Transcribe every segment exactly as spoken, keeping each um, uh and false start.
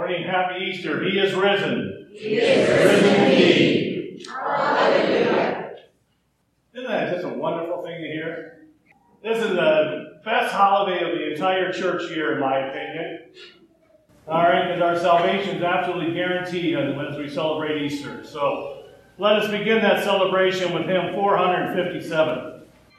morning. Happy Easter. He is risen. He is risen indeed. Hallelujah. Isn't that just a wonderful thing to hear? This is the best holiday of the entire church year, in my opinion. All right, because our salvation is absolutely guaranteed as we celebrate Easter. So let us begin that celebration with hymn four fifty-seven.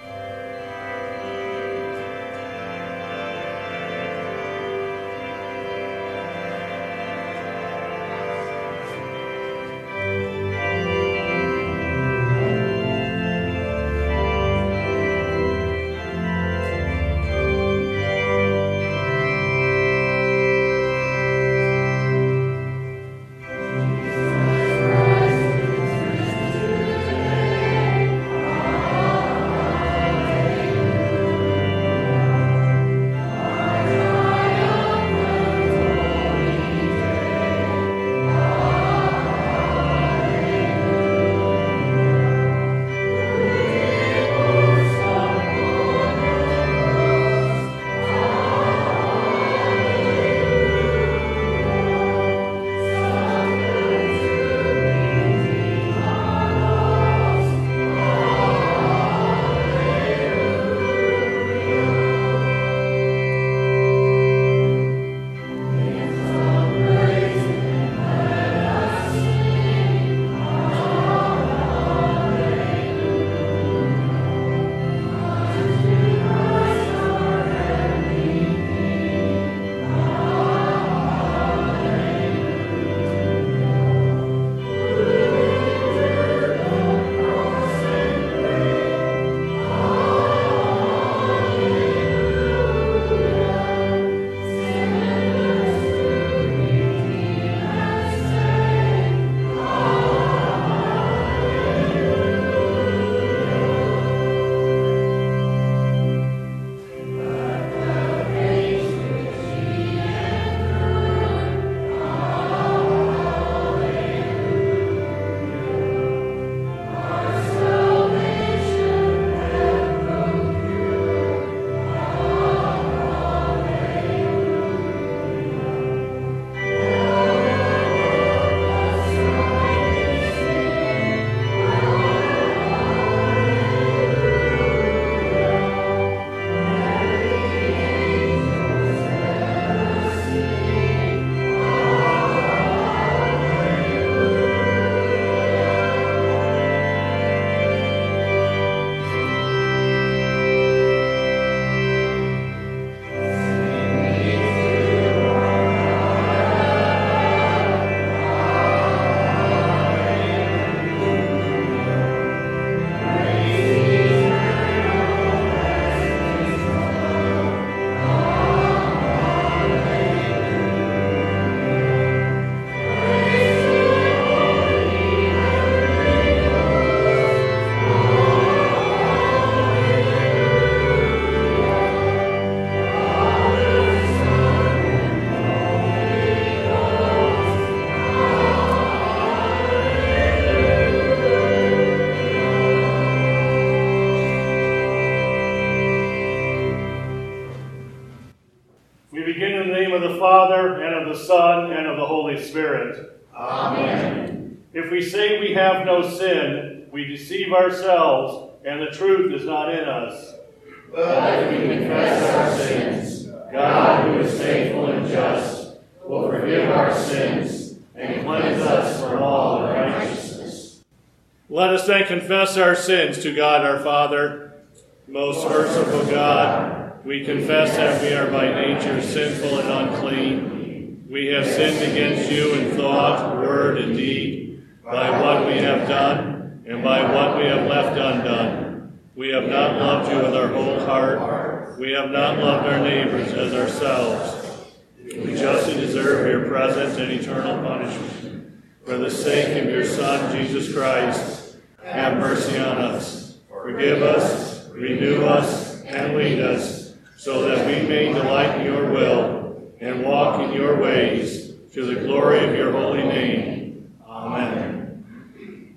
Father, and of the Son, and of the Holy Spirit. Amen. If we say we have no sin, we deceive ourselves, and the truth is not in us. But if we confess our sins, God, who is faithful and just, will forgive our sins and cleanse us from all unrighteousness. Let us then confess our sins to God our Father. Most merciful God, we confess that we are by nature sinful and unclean. We have sinned against you in thought, word, and deed, by what we have done and by what we have left undone. We have not loved you with our whole heart. We have not loved our neighbors as ourselves. We justly deserve your present and eternal punishment. For the sake of your Son, Jesus Christ, have mercy on us. Forgive us, renew us, and lead us, so that we may delight in your will and walk in your ways, to the glory of your holy name. Amen.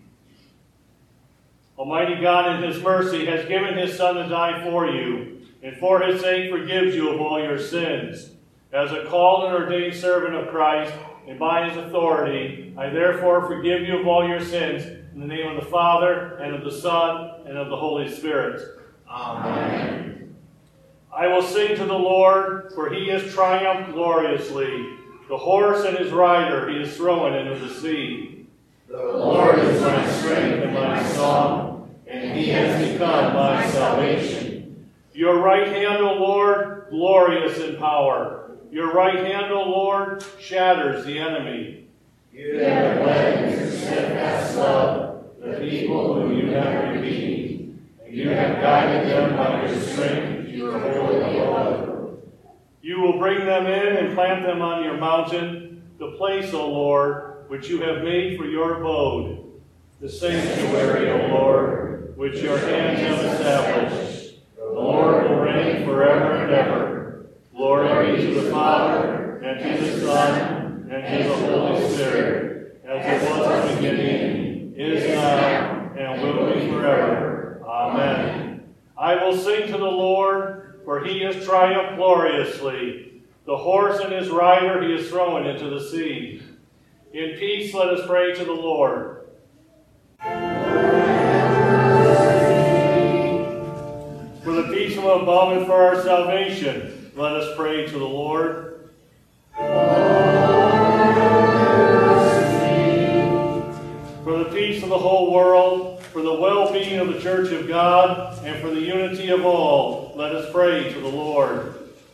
Almighty God, in his mercy, has given his Son to die for you, and for his sake forgives you of all your sins. As a called and ordained servant of Christ, and by his authority, I therefore forgive you of all your sins, in the name of the Father, and of the Son, and of the Holy Spirit. Amen. I will sing to the Lord, for he has triumphed gloriously. The horse and his rider he is thrown into the sea. The Lord is my strength and my song, and he has become my salvation. Your right hand, O Lord, glorious in power. Your right hand, O Lord, shatters the enemy. You have led in your steadfast love the people whom you have redeemed, and you have guided them by your strength to your holy altar. You will bring them in and plant them on your mountain, the place, O Lord, which you have made for your abode, the sanctuary, O Lord, which your hands have established. The Lord will reign forever and ever. Glory be to the Father, and to the Son, and to the Holy Spirit, as it was in the beginning, is now, and will be forever. Amen. I will sing to the Lord, for he has triumphed gloriously. The horse and his rider he is thrown into the sea. In peace let us pray to the Lord. For the peace from above and for our salvation, let us pray to the Lord. For the peace of the whole world, for the well-being of the Church of God, and for the unity of all, let us pray to the Lord.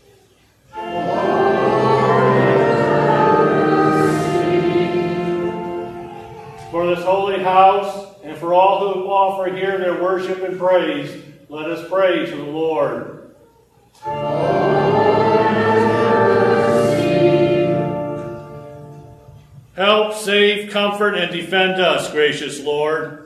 For this holy house, and for all who offer here their worship and praise, let us pray to the Lord. Help, save, comfort, and defend us, gracious Lord.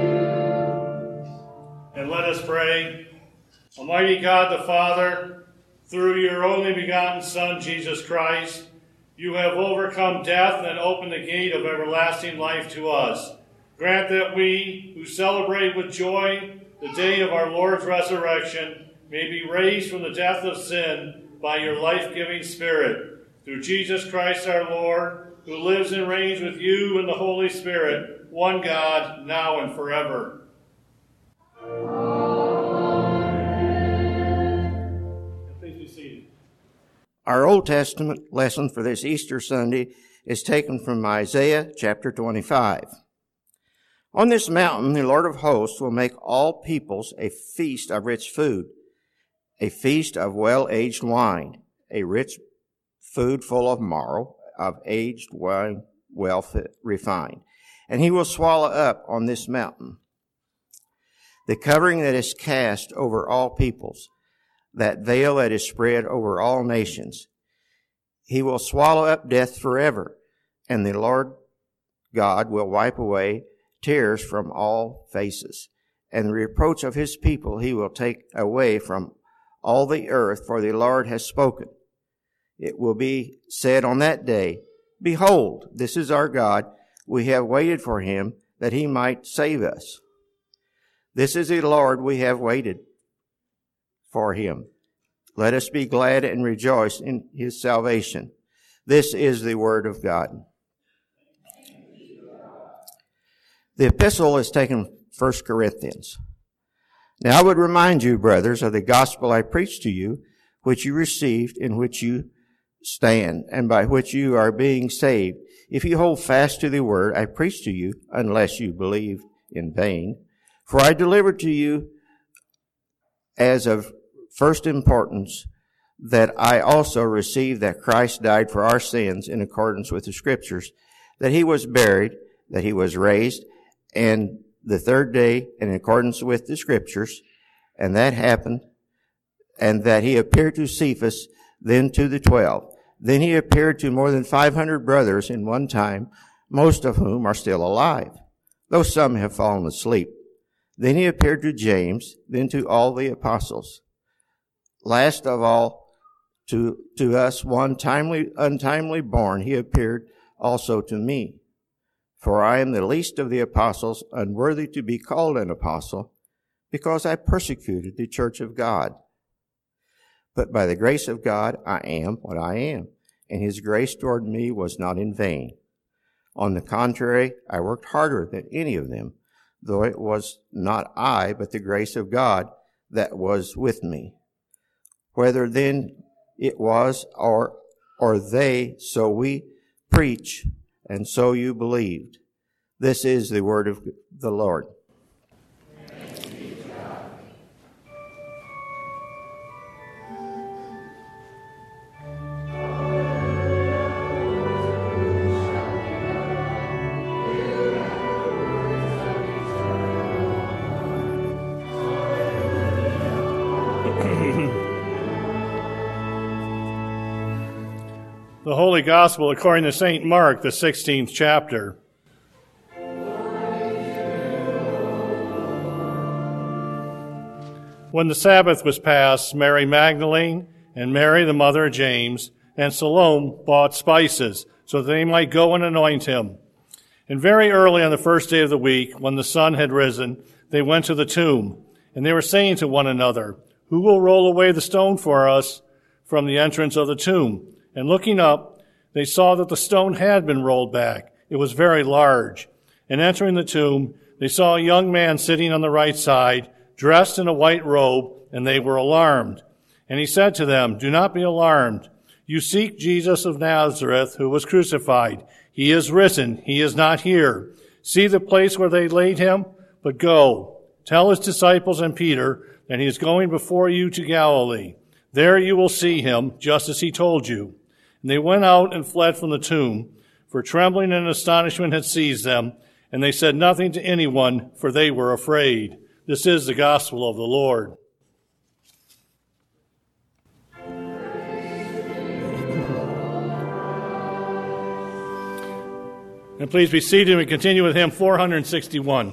Almighty God the Father, Through your only begotten Son, Jesus Christ, you have overcome death and opened the gate of everlasting life to us. Grant that we, who celebrate with joy the day of our Lord's resurrection, may be raised from the death of sin by your life-giving Spirit. Through Jesus Christ our Lord, who lives and reigns with you in the Holy Spirit, one God, now and forever. Our Old Testament lesson for this Easter Sunday is taken from Isaiah chapter twenty-five. On this mountain, the Lord of hosts will make all peoples a feast of rich food, a feast of well-aged wine, a rich food full of marrow, of aged wine well refined. And he will swallow up on this mountain the covering that is cast over all peoples, that veil that is spread over all nations. He will swallow up death forever, and the Lord God will wipe away tears from all faces, and the reproach of his people he will take away from all the earth, for the Lord has spoken. It will be said on that day, Behold, this is our God. We have waited for him, that he might save us. This is the Lord, we have waited for him. Let us be glad and rejoice in his salvation. This is the word of God. The epistle is taken from First Corinthians. Now I would remind you, brothers, of the gospel I preached to you, which you received, in which you stand, and by which you are being saved, if you hold fast to the word I preached to you, unless you believed in vain. For I delivered to you as of first importance that I also received that Christ died for our sins in accordance with the Scriptures, that he was buried, that he was raised, and the third day in accordance with the Scriptures, and that happened, and that he appeared to Cephas, then to the twelve. Then he appeared to more than five hundred brothers in one time, most of whom are still alive, though some have fallen asleep. Then he appeared to James, then to all the apostles. Last of all, to, to us, one timely, untimely born, he appeared also to me. For I am the least of the apostles, unworthy to be called an apostle, because I persecuted the church of God. But by the grace of God, I am what I am, and his grace toward me was not in vain. On the contrary, I worked harder than any of them, though it was not I, but the grace of God that was with me. Whether then it was or or they, so we preach, and so you believed. This is the word of the Lord. The Holy Gospel according to Saint Mark, the sixteenth chapter. When the Sabbath was past, Mary Magdalene and Mary, the mother of James, and Salome bought spices so that they might go and anoint him. And very early on the first day of the week, when the sun had risen, they went to the tomb. And they were saying to one another, Who will roll away the stone for us from the entrance of the tomb? And looking up, they saw that the stone had been rolled back. It was very large. And entering the tomb, they saw a young man sitting on the right side, dressed in a white robe, and they were alarmed. And he said to them, Do not be alarmed. You seek Jesus of Nazareth, who was crucified. He is risen. He is not here. See the place where they laid him? But go, tell his disciples and Peter that he is going before you to Galilee. There you will see him, just as he told you. And they went out and fled from the tomb, for trembling and astonishment had seized them, and they said nothing to anyone, for they were afraid. This is the gospel of the Lord. And please be seated, and we continue with hymn four sixty-one.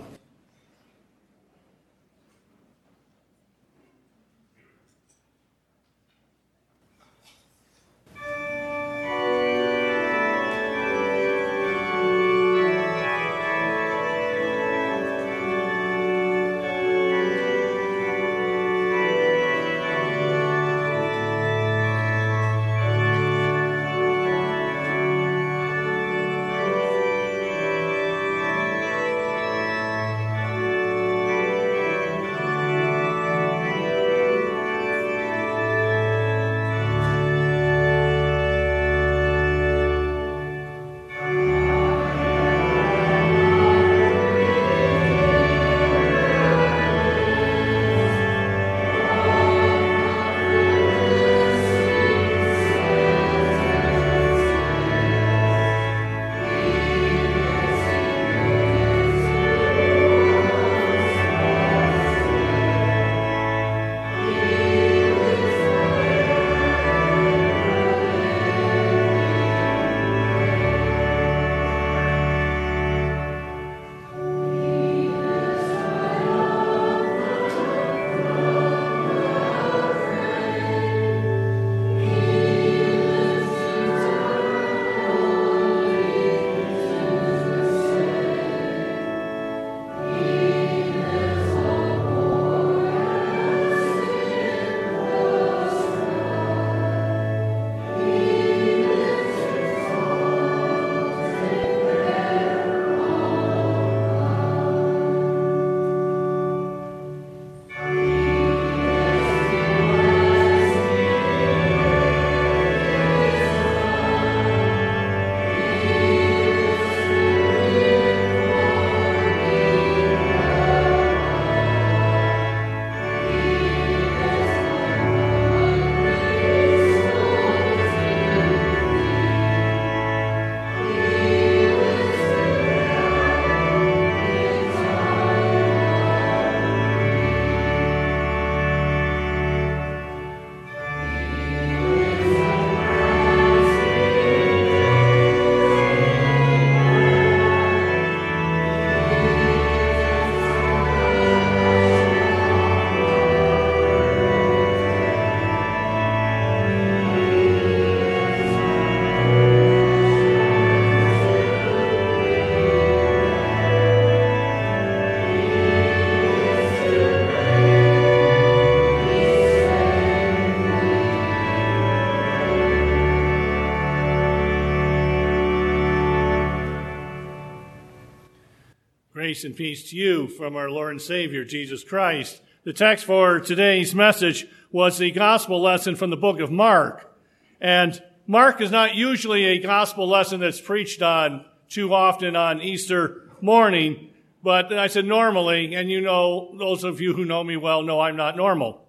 Grace and peace to you from our Lord and Savior, Jesus Christ. The text for today's message was the gospel lesson from the book of Mark. And Mark is not usually a gospel lesson that's preached on too often on Easter morning, but I said normally, and you know, those of you who know me well know I'm not normal.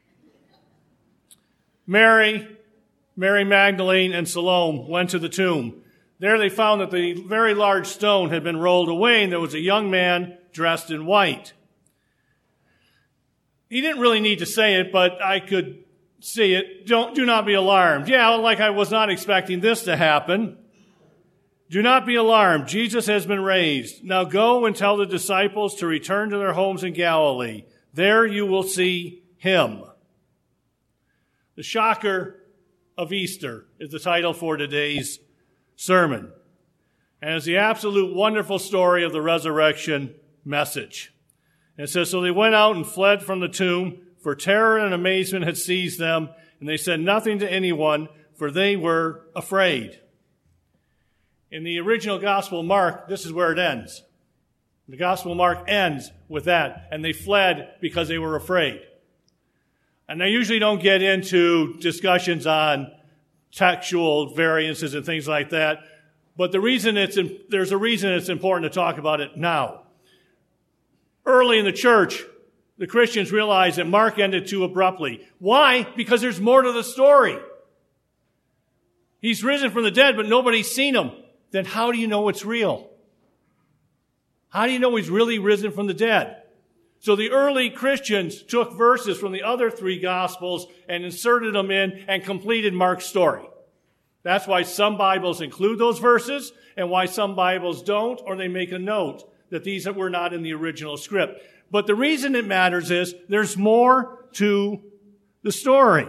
Mary, Mary Magdalene, and Salome went to the tomb. There they found that the very large stone had been rolled away, and there was a young man dressed in white. He didn't really need to say it, but I could see it. Don't, do not be alarmed. Yeah, like I was not expecting this to happen. Do not be alarmed. Jesus has been raised. Now go and tell the disciples to return to their homes in Galilee. There you will see him. The shocker of Easter is the title for today's sermon. And it's the absolute wonderful story of the resurrection message. And it says, so they went out and fled from the tomb, for terror and amazement had seized them, and they said nothing to anyone, for they were afraid. In the original Gospel of Mark, this is where it ends. The Gospel of Mark ends with that, and they fled because they were afraid. And I usually don't get into discussions on textual variances and things like that, but the reason it's there's a reason it's important to talk about it now. Early in the church, the Christians realized that Mark ended too abruptly. Why? Because there's more to the story. He's risen from the dead, but nobody's seen him. Then how do you know it's real? How do you know he's really risen from the dead? So the early Christians took verses from the other three Gospels and inserted them in and completed Mark's story. That's why some Bibles include those verses and why some Bibles don't, or they make a note that these were not in the original script. But the reason it matters is there's more to the story.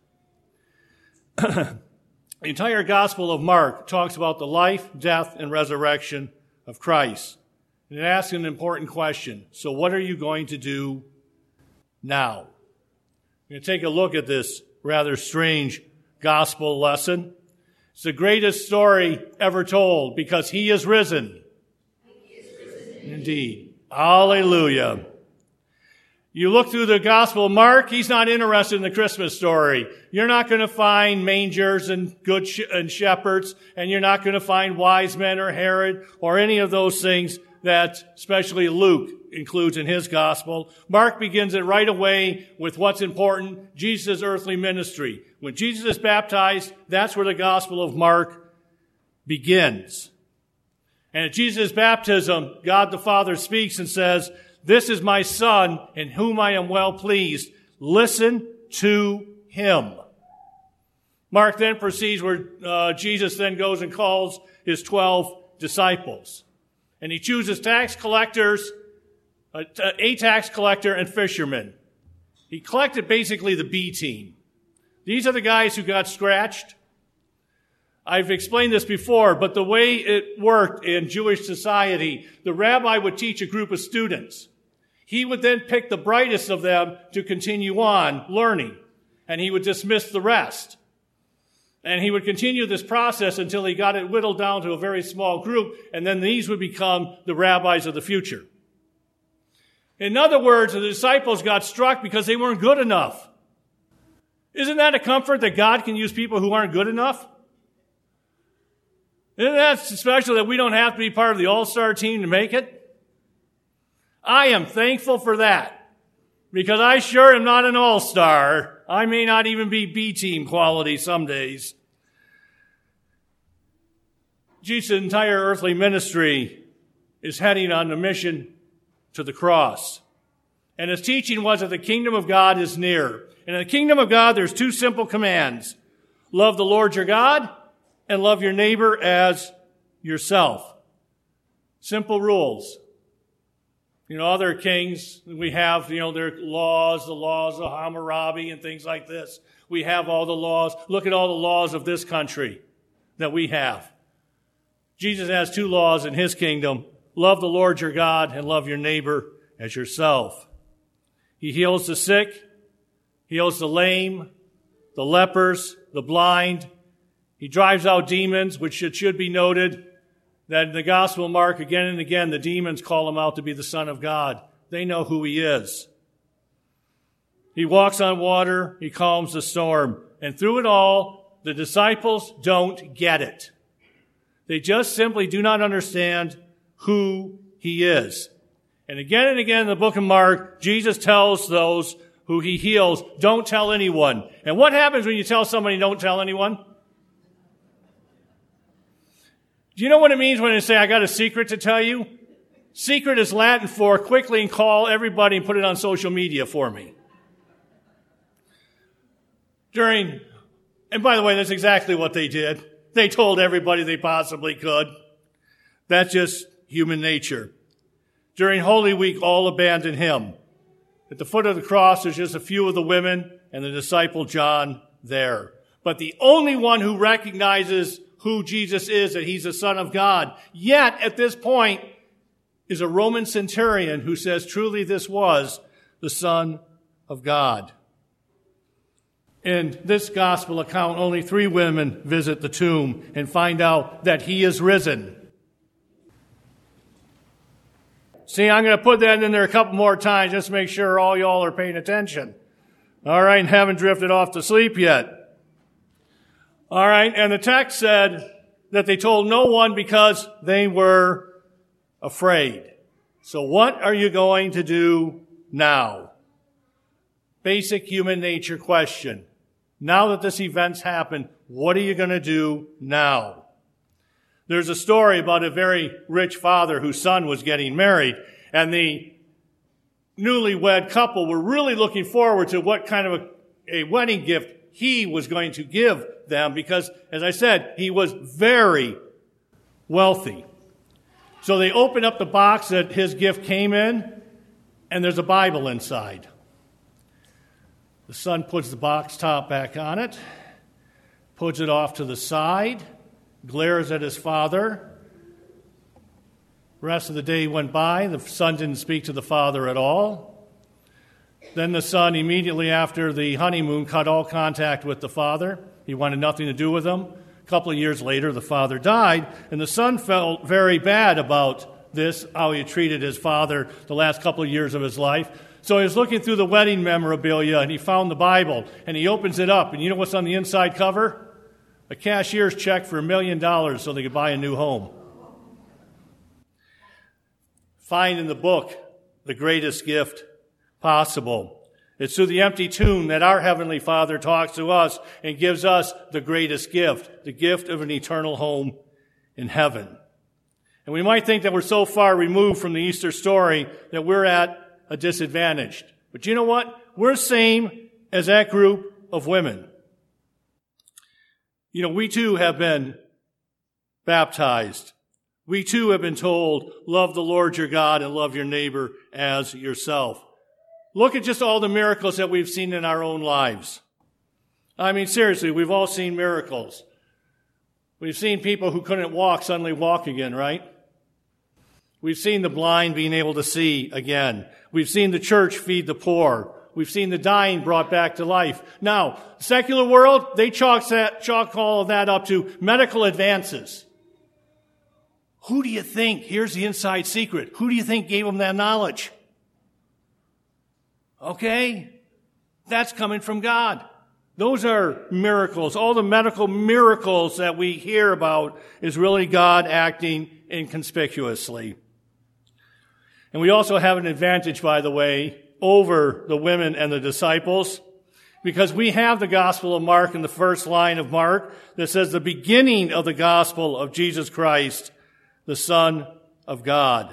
The entire Gospel of Mark talks about the life, death, and resurrection of Christ. And it asks an important question. So what are you going to do now? We're going to take a look at this rather strange gospel lesson. It's the greatest story ever told because he is risen. He is risen indeed. Indeed. Hallelujah. You look through the Gospel of Mark, he's not interested in the Christmas story. You're not going to find mangers and good sh- and shepherds, and you're not going to find wise men or Herod or any of those things that especially Luke includes in his gospel. Mark begins it right away with what's important, Jesus' earthly ministry. When Jesus is baptized, that's where the Gospel of Mark begins. And at Jesus' baptism, God the Father speaks and says, this is my Son in whom I am well pleased. Listen to him. Mark then proceeds where uh, Jesus then goes and calls his twelve disciples. And he chooses tax collectors, a, a tax collector, and fishermen. He collected basically the B team. These are the guys who got scratched. I've explained this before, but the way it worked in Jewish society, the rabbi would teach a group of students. He would then pick the brightest of them to continue on learning, and he would dismiss the rest. And he would continue this process until he got it whittled down to a very small group, and then these would become the rabbis of the future. In other words, the disciples got struck because they weren't good enough. Isn't that a comfort that God can use people who aren't good enough? Isn't that special that we don't have to be part of the all-star team to make it? I am thankful for that because I sure am not an all-star. I may not even be B-team quality some days. Jesus' entire earthly ministry is heading on a mission to the cross. And his teaching was that the kingdom of God is near. And in the kingdom of God, there's two simple commands. Love the Lord your God and love your neighbor as yourself. Simple rules. You know, other kings, we have, you know, their laws, the laws of Hammurabi and things like this. We have all the laws. Look at all the laws of this country that we have. Jesus has two laws in his kingdom. Love the Lord your God and love your neighbor as yourself. He heals the sick, heals the lame, the lepers, the blind. He drives out demons, which it should be noted. that in the Gospel of Mark, again and again, the demons call him out to be the Son of God. They know who he is. He walks on water, he calms the storm. And through it all, the disciples don't get it. They just simply do not understand who he is. And again and again in the book of Mark, Jesus tells those who he heals, don't tell anyone. And what happens when you tell somebody don't tell anyone? Do you know what it means when they say, I got a secret to tell you? Secret is Latin for quickly and call everybody and put it on social media for me. During, and by the way, that's exactly what they did. They told everybody they possibly could. That's just human nature. During Holy Week, all abandoned him. At the foot of the cross, there's just a few of the women and the disciple John there. But the only one who recognizes who Jesus is, that he's the Son of God, yet at this point is a Roman centurion who says truly this was the Son of God. In this gospel account, only three women visit the tomb and find out that he is risen. See, I'm going to put that in there a couple more times just to make sure all y'all are paying attention. All right, and haven't drifted off to sleep yet. All right, and the text said that they told no one because they were afraid. So what are you going to do now? Basic human nature question. Now that this event's happened, what are you going to do now? There's a story about a very rich father whose son was getting married, and the newlywed couple were really looking forward to what kind of a, a wedding gift he was going to give them because, as I said, he was very wealthy. So they open up the box that his gift came in, and there's a Bible inside. The son puts the box top back on it, puts it off to the side, glares at his father. The rest of the day went by. The son didn't speak to the father at all. Then the son, immediately after the honeymoon, cut all contact with the father. He wanted nothing to do with him. A couple of years later, the father died, and the son felt very bad about this, how he had treated his father the last couple of years of his life. So he was looking through the wedding memorabilia, and he found the Bible, and he opens it up, and you know what's on the inside cover? A cashier's check for a million dollars so they could buy a new home. Find in the book the greatest gift possible. It's through the empty tomb that our Heavenly Father talks to us and gives us the greatest gift, the gift of an eternal home in heaven. And we might think that we're so far removed from the Easter story that we're at a disadvantage. But you know what? We're same as that group of women. You know, we too have been baptized. We too have been told, love the Lord your God and love your neighbor as yourself. Look at just all the miracles that we've seen in our own lives. I mean, seriously, we've all seen miracles. We've seen people who couldn't walk suddenly walk again, right? We've seen the blind being able to see again. We've seen the church feed the poor. We've seen the dying brought back to life. Now, the secular world, they chalk, that, chalk all of that up to medical advances. Who do you think, here's the inside secret, who do you think gave them that knowledge? Okay? That's coming from God. Those are miracles. All the medical miracles that we hear about is really God acting inconspicuously. And we also have an advantage, by the way, over the women and the disciples, because we have the Gospel of Mark in the first line of Mark that says the beginning of the gospel of Jesus Christ, the Son of God.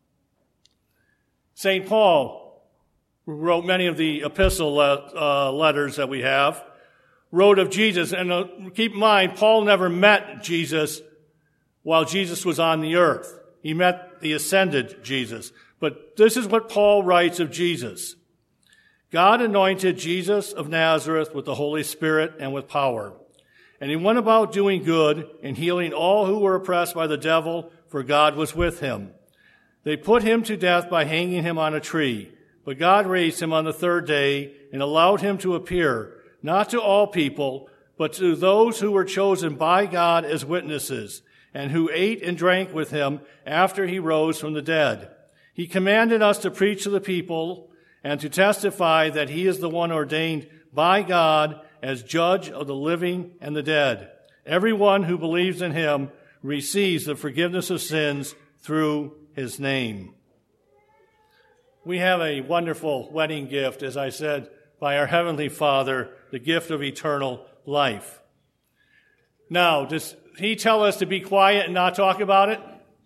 Saint Paul, who wrote many of the epistle uh, letters that we have, wrote of Jesus. And uh, keep in mind, Paul never met Jesus while Jesus was on the earth. He met the ascended Jesus. But this is what Paul writes of Jesus. God anointed Jesus of Nazareth with the Holy Spirit and with power. And he went about doing good and healing all who were oppressed by the devil, for God was with him. They put him to death by hanging him on a tree. But God raised him on the third day and allowed him to appear, not to all people, but to those who were chosen by God as witnesses, and who ate and drank with him after he rose from the dead. He commanded us to preach to the people and to testify that he is the one ordained by God as judge of the living and the dead. Everyone who believes in him receives the forgiveness of sins through his name. We have a wonderful wedding gift, as I said, by our Heavenly Father, the gift of eternal life. Now, does he tell us to be quiet and not talk about it?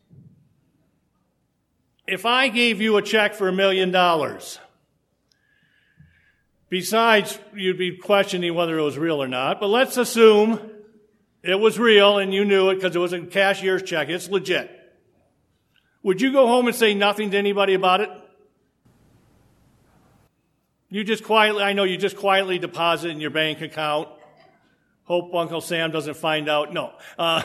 If I gave you a check for a million dollars, besides you'd be questioning whether it was real or not, but let's assume it was real and you knew it because it was a cashier's check. It's legit. Would you go home and say nothing to anybody about it? You just quietly, I know you just quietly deposit in your bank account. Hope Uncle Sam doesn't find out. No. Uh,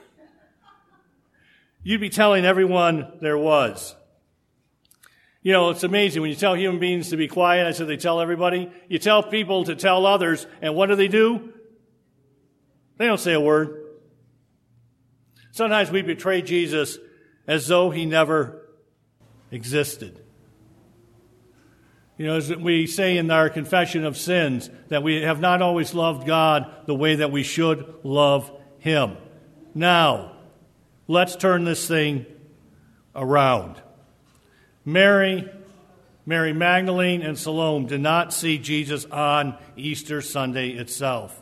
you'd be telling everyone there was. You know, it's amazing. When you tell human beings to be quiet, I said they tell everybody. You tell people to tell others, and what do they do? They don't say a word. Sometimes we betray Jesus as though he never existed. You know, as we say in our confession of sins, that we have not always loved God the way that we should love him. Now, let's turn this thing around. Mary, Mary Magdalene, and Salome did not see Jesus on Easter Sunday itself.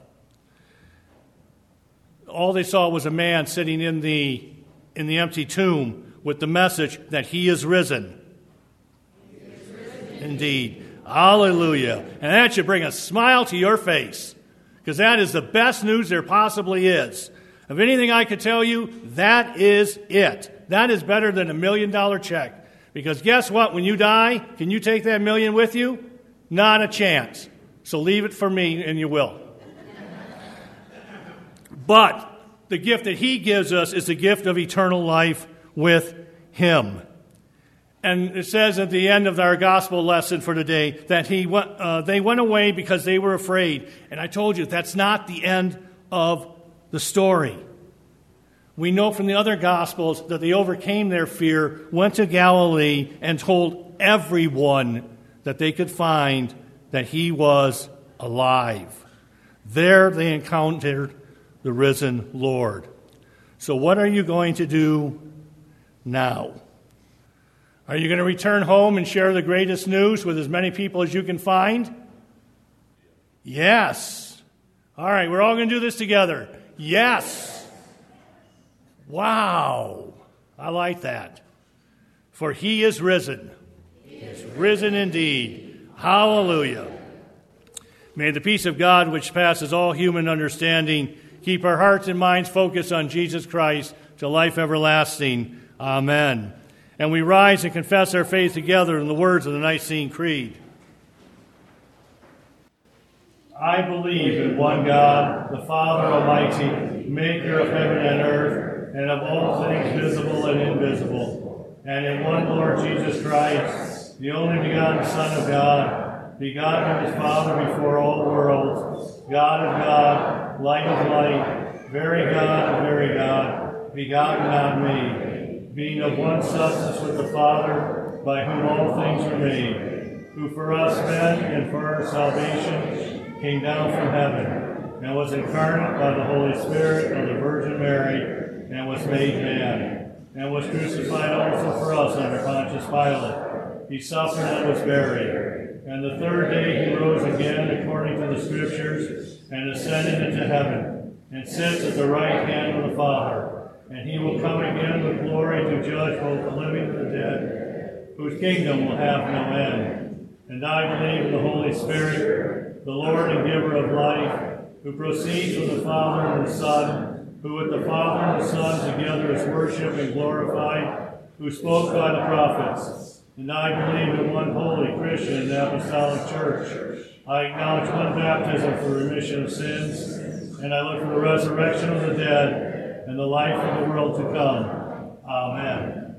All they saw was a man sitting in the in the empty tomb with the message that he is risen. He is risen. Indeed. Hallelujah. And that should bring a smile to your face, because that is the best news there possibly is. Of anything I could tell you, that is it. That is better than a million dollar check. Because guess what? When you die, can you take that million with you? Not a chance. So leave it for me, and you will. But the gift that he gives us is the gift of eternal life with him. And it says at the end of our gospel lesson for today that he went, uh, they went away because they were afraid. And I told you, that's not the end of the story. We know from the other gospels that they overcame their fear, went to Galilee, and told everyone that they could find that he was alive. There they encountered the risen Lord. So what are you going to do now? Are you going to return home and share the greatest news with as many people as you can find? Yes. All right, we're all going to do this together. Yes. Wow. I like that. For he is risen. He is risen indeed. Hallelujah. May the peace of God, which passes all human understanding, keep our hearts and minds focused on Jesus Christ to life everlasting. Amen. And we rise and confess our faith together in the words of the Nicene Creed. I believe in one God, the Father Almighty, maker of heaven and earth, and of all things visible and invisible, and in one Lord Jesus Christ, the only begotten Son of God, begotten of his Father before all worlds, God of God, light of light, very God of very God, begotten not made, being of one substance with the Father, by whom all things were made, who for us men and for our salvation came down from heaven, and was incarnate by the Holy Spirit of the Virgin Mary, and was made man, and was crucified also for us under Pontius Pilate. He suffered and was buried, and the third day he rose again according to the Scriptures, and ascended into heaven, and sits at the right hand of the Father. And he will come again with glory to judge both the living and the dead, whose kingdom will have no end. And I believe in the Holy Spirit, the Lord and giver of life, who proceeds from the Father and the Son, who with the Father and the Son together is worshipped and glorified, who spoke by the prophets. And I believe in one holy Christian and apostolic church. I acknowledge one baptism for remission of sins, and I look for the resurrection of the dead and the life of the world to come. Amen.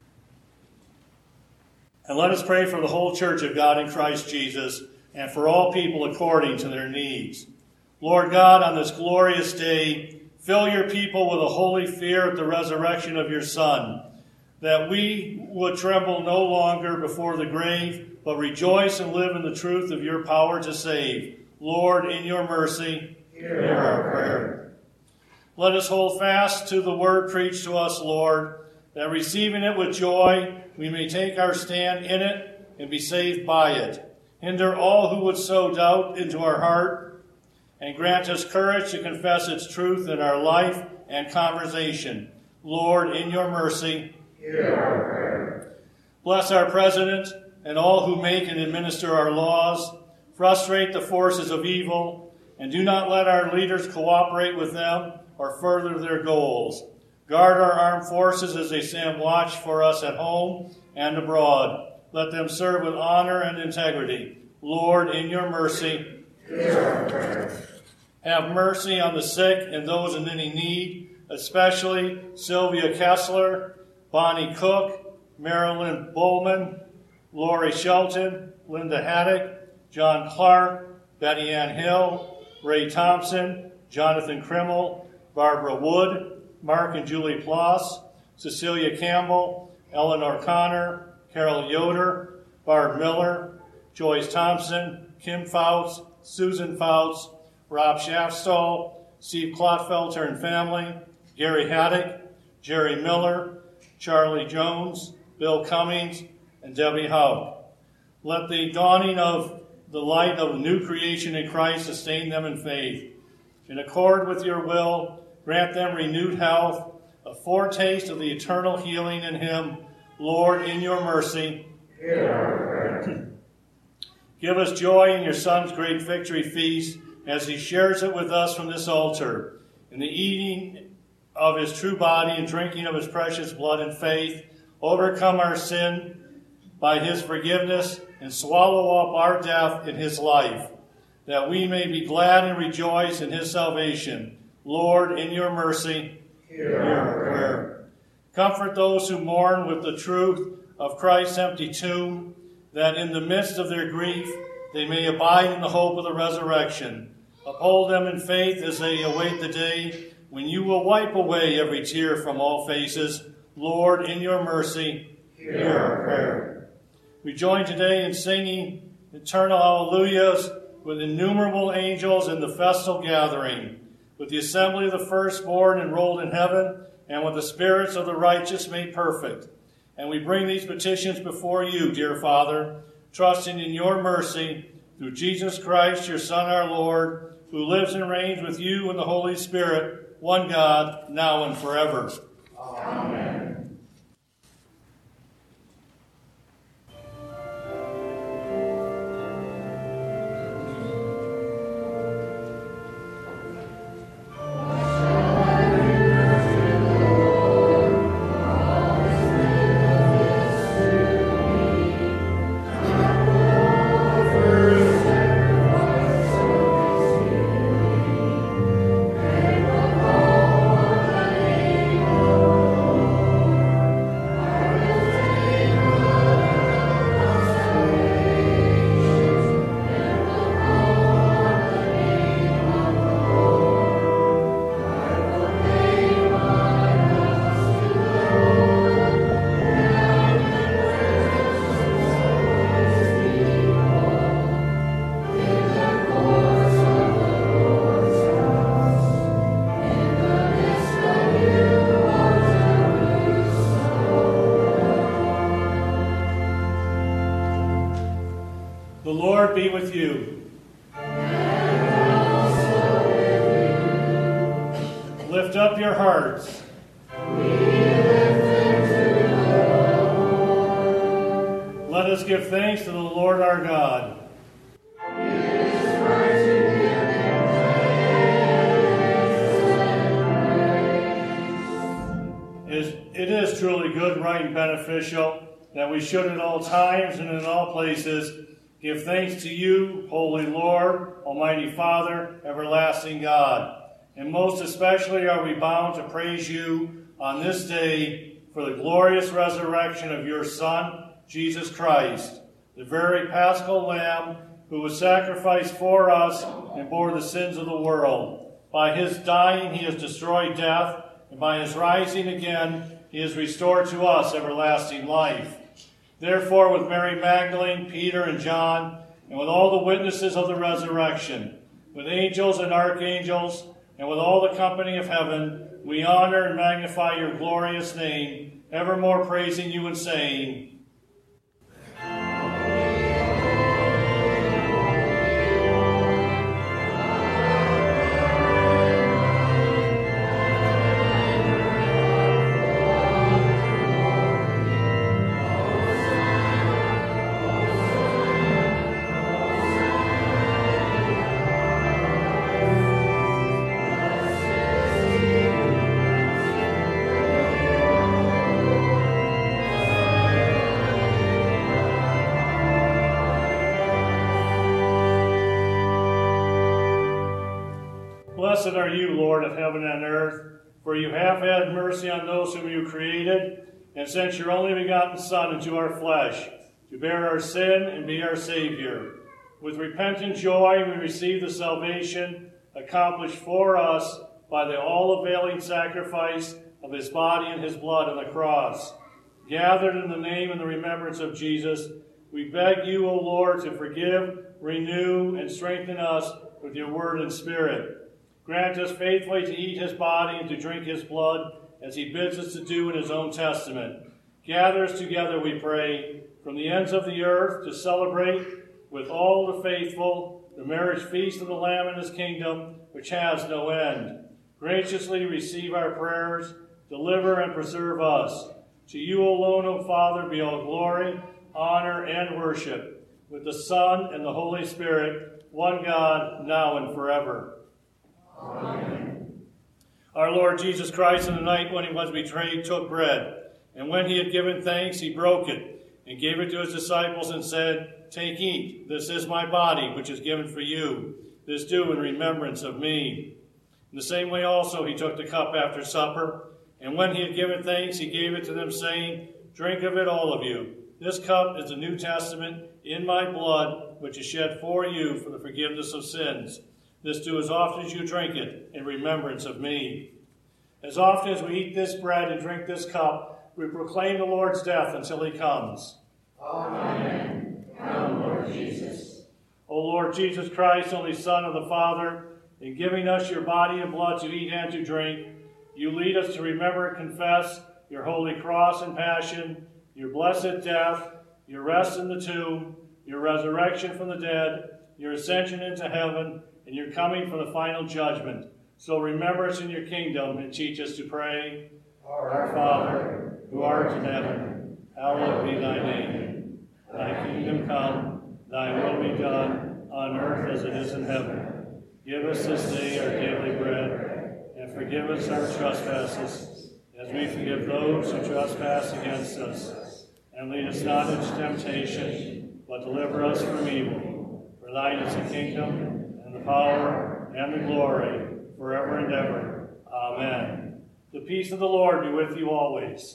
And let us pray for the whole church of God in Christ Jesus, and for all people according to their needs. Lord God, on this glorious day, Fill your people with a holy fear at the resurrection of your Son, that we would tremble no longer before the grave, but rejoice and live in the truth of your power to save. Lord, in your mercy, hear, hear our prayer. Let us hold fast to the word preached to us, Lord, that receiving it with joy, we may take our stand in it and be saved by it. Hinder all who would sow doubt into our heart, and grant us courage to confess its truth in our life and conversation. Lord, in your mercy, hear our prayer. Bless our president and all who make and administer our laws. Frustrate the forces of evil, and do not let our leaders cooperate with them or further their goals. Guard our armed forces as they stand watch for us at home and abroad. Let them serve with honor and integrity. Lord, in your mercy, hear our prayer. Have mercy on the sick and those in any need, especially Sylvia Kessler, Bonnie Cook, Marilyn Bowman, Lori Shelton, Linda Haddock, John Clark, Betty Ann Hill, Ray Thompson, Jonathan Krimmel, Barbara Wood, Mark and Julie Ploss, Cecilia Campbell, Eleanor Connor, Carol Yoder, Barb Miller, Joyce Thompson, Kim Fouts, Susan Fouts, Rob Schaffstall, Steve Klotfelter and family, Gary Haddock, Jerry Miller, Charlie Jones, Bill Cummings, and Debbie Howe. Let the dawning of the light of a new creation in Christ sustain them in faith. In accord with your will, grant them renewed health, a foretaste of the eternal healing in him. Lord, in your mercy, hear our prayer. Give us joy in your Son's great victory feast as he shares it with us from this altar. In the eating of his true body and drinking of his precious blood in faith, overcome our sin by his forgiveness and swallow up our death in his life, that we may be glad and rejoice in his salvation. Lord, in your mercy, hear our prayer. Comfort those who mourn with the truth of Christ's empty tomb, that in the midst of their grief they may abide in the hope of the resurrection. Uphold them in faith as they await the day when you will wipe away every tear from all faces. Lord, in your mercy, hear our prayer. We join today in singing eternal hallelujahs with innumerable angels in the festal gathering, with the assembly of the firstborn enrolled in heaven, and with the spirits of the righteous made perfect. And we bring these petitions before you, dear Father, trusting in your mercy through Jesus Christ, your Son, our Lord, who lives and reigns with you in the Holy Spirit, one God, now and forever. Amen. The Lord be with you. And also with you. Lift up your hearts. We lift them to the Lord. Let us give thanks to the Lord our God. It is right to give him praise and praise. It is truly good, right, and beneficial that we should at all times and in all places give thanks to you, Holy Lord, Almighty Father, everlasting God. And most especially are we bound to praise you on this day for the glorious resurrection of your Son, Jesus Christ, the very Paschal Lamb who was sacrificed for us and bore the sins of the world. By his dying he has destroyed death, and by his rising again he has restored to us everlasting life. Therefore, with Mary Magdalene, Peter, and John, and with all the witnesses of the resurrection, with angels and archangels, and with all the company of heaven, we honor and magnify your glorious name, evermore praising you and saying, Blessed are you, Lord of heaven and earth, for you have had mercy on those whom you created, and sent your only begotten Son into our flesh, to bear our sin and be our Savior. With repentant joy we receive the salvation accomplished for us by the all-availing sacrifice of his body and his blood on the cross. Gathered in the name and the remembrance of Jesus, we beg you, O Lord, to forgive, renew, and strengthen us with your word and spirit. Grant us faithfully to eat his body and to drink his blood, as he bids us to do in his own testament. Gather us together, we pray, from the ends of the earth to celebrate with all the faithful the marriage feast of the Lamb and his kingdom, which has no end. Graciously receive our prayers, deliver and preserve us. To you alone, O Father, be all glory, honor, and worship, with the Son and the Holy Spirit, one God, now and forever. Amen. Our Lord Jesus Christ, in the night when he was betrayed, took bread, and when he had given thanks, he broke it, and gave it to his disciples, and said, Take, eat, this is my body, which is given for you. This do in remembrance of me. In the same way also he took the cup after supper, and when he had given thanks, he gave it to them, saying, Drink of it, all of you. This cup is the New Testament in my blood, which is shed for you for the forgiveness of sins. This do as often as you drink it in remembrance of me. As often as we eat this bread and drink this cup, we proclaim the Lord's death until he comes. Amen. Come, Lord Jesus. O Lord Jesus Christ, only Son of the Father, in giving us your body and blood to eat and to drink, you lead us to remember and confess your holy cross and passion, your blessed death, your rest in the tomb, your resurrection from the dead, your ascension into heaven, and your coming for the final judgment. So remember us in your kingdom and teach us to pray. Our Father, who art in heaven, hallowed be thy name. Thy kingdom come, thy will be done, on earth as it is in heaven. Give us this day our daily bread, and forgive us our trespasses, as we forgive those who trespass against us. And lead us not into temptation, but deliver us from evil. For thine is the kingdom, and the power, and the glory, forever and ever. Amen. The peace of the Lord be with you always.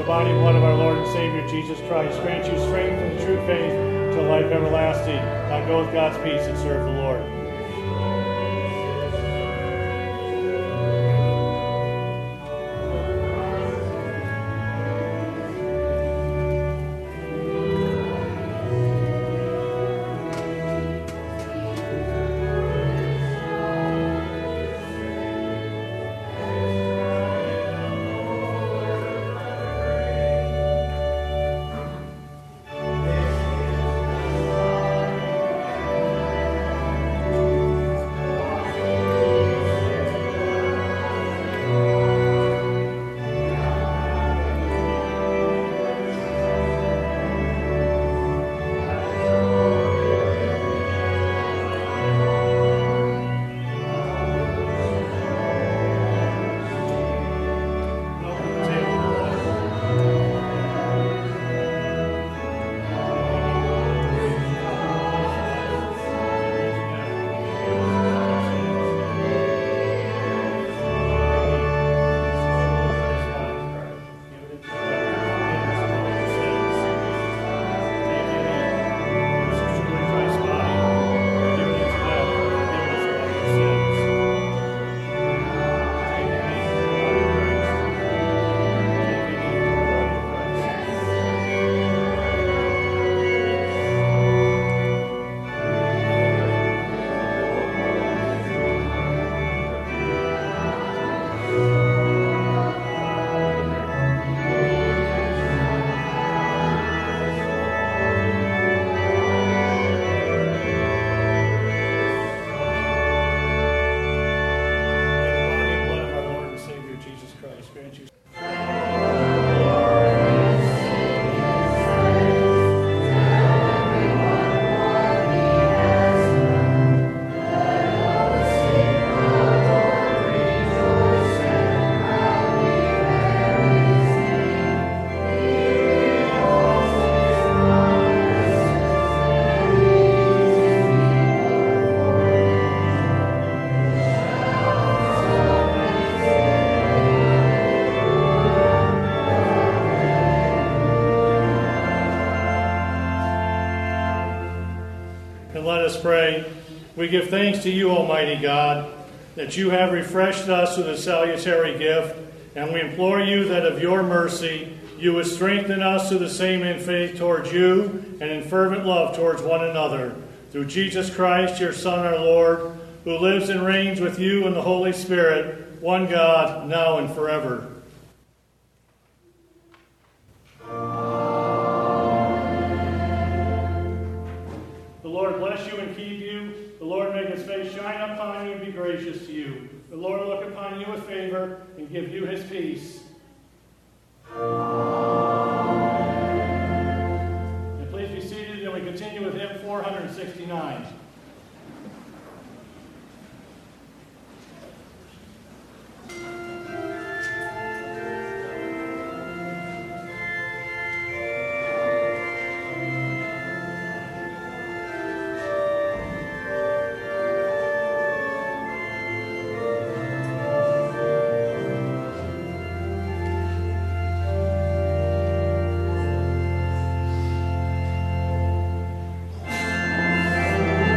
body and blood of our Lord and Savior Jesus Christ grant you strength and true faith to life everlasting. Now go with God's peace and serve the Lord. Pray. We give thanks to you, Almighty God, that you have refreshed us with a salutary gift, and we implore you that of your mercy you would strengthen us to the same in faith towards you and in fervent love towards one another. Through Jesus Christ, your Son, our Lord, who lives and reigns with you in the Holy Spirit, one God, now and forever. The Lord bless you and keep you. The Lord make his face shine upon you and be gracious to you. The Lord look upon you with favor and give you his peace. And please be seated, and we continue with hymn four sixty-nine. Thank you.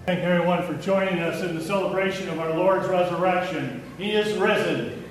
Thank everyone for joining us in the celebration of our Lord's resurrection. He is risen.